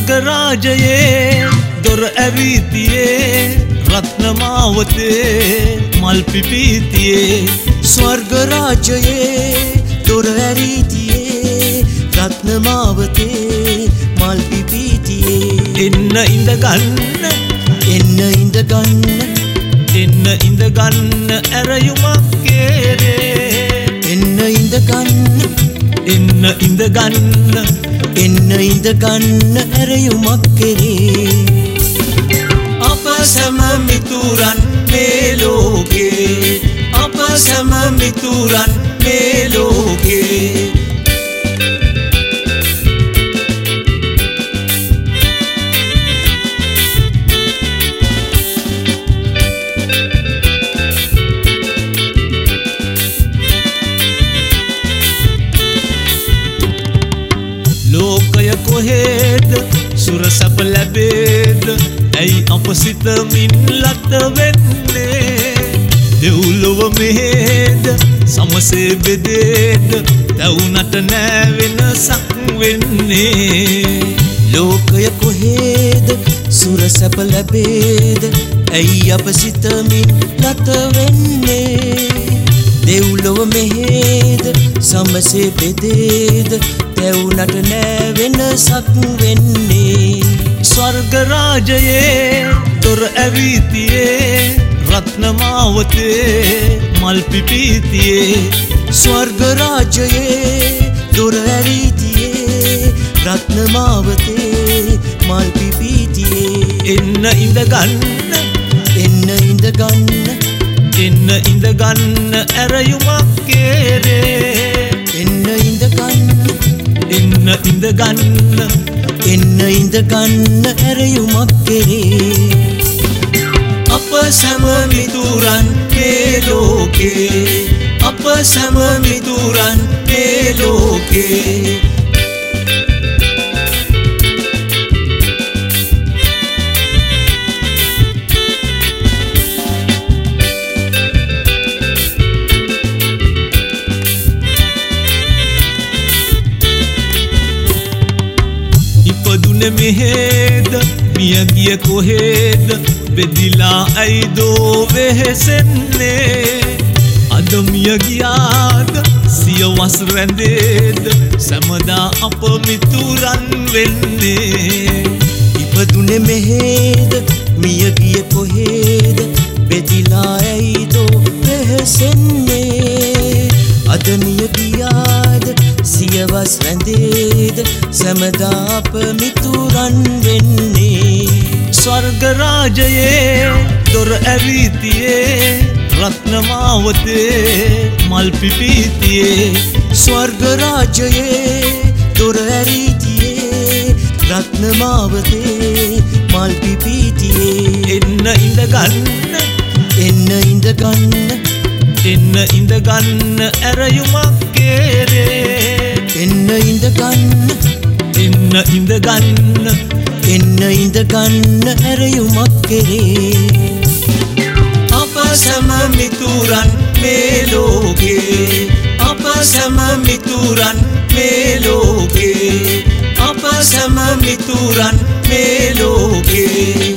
ස්වර්ග රාජයේ දොර ඇවිතියේ රත්නමාවතේ මල් පිපිතියේ ස්වර්ග රාජයේ දොර ඇවිතියේ රත්නමාවතේ මල් පිපිතියේ එන්න ඉඳ ගන්න එන්න ඉඳ ගන්න එන්න ඉඳ ගන්න ඇරයුමක් කෙරේ එන්න ඉඳ ගන්න එන්න ඉඳ ගන්න එන්න ඉඳ ගන්න ඇරයුමක් කෙරේ අප සැම මිතුරන් මේ ලෝකේ අප සැම මිතුරන් මේ ලෝකේ ලෝකය කොහෙද සුරසප ලැබේද ඇයි අප සිතමින් ලත වෙන්නේ දෙව්ලොව මෙහෙද සමසේ බෙදේද තවුනට නෑ වෙනසක් වෙන්නේ ලෝකය කොහෙද සුරසප ලැබේද ඇයි අප සිතමින් ලත වෙන්නේ දෙව්ලොව මෙහෙද සමසේ බෙදේද තැවුනට නෑ වෙනසක් වෙන්නේ ස්වර්ග රාජයේ දොර ඇවිතියේ රත්නමාවතේ මල් පිපිතියේ ස්වර්ග රාජයේ දොර ඇවිතියේ රත්නමාවතේ මල් පිපිතියේ එන්න ඉඳ ගන්න එන්න ඉඳ ගන්න එන්න ඉඳ ගන්න ඇරයුමක් කෙරේ එන්න ඉඳ ගන්න එන්න ඉඳ ගන්න එන්න ඉඳ ගන්න ඇරයුමක් කෙරේ අප සැම මිතුරන් මේ ලෝකේ අප සැම මිතුරන් මේ ලෝකේ ඉපදුනේ මෙහෙද මිය ගිය කොහෙද බෙදිලා ඇයිදෝ වෙහෙසෙන්නේ අද මිය ගියාද සියවස් රැඳේද සැමදා අප මිතුරන් වෙන්නේ ඉපදුනේ මෙහෙද මිය ගිය කොහෙද බෙදිලා ඇයිදෝ වෙහෙසෙන්නේ අද මිය ගියාද සියවස් රැඳේද සැමදා අප මිතුරන් වෙන්නේ ස්වර්ග රාජයේ දොර ඇවිතියේ රත්නමාවතේ මල් පිපිතියේ ස්වර්ග රාජයේ දොර ඇවිතියේ රත්නමාවතේ මල් පිපිතියේ එන්න ඉඳ ගන්න එන්න ඉඳ ගන්න එන්න ඉඳ ගන්න ඇරයුමක් කෙරේ එන්න ඉඳ ගන්න එන්න ඉඳ ගන්න එන්න ඉඳ ගන්න ඇරයුමක් කෙරේ අප සැම මිතුරන් මේ ලෝකේ අප සැම මිතුරන් මේ ලෝකේ අප සැම මිතුරන් මේ ලෝකේ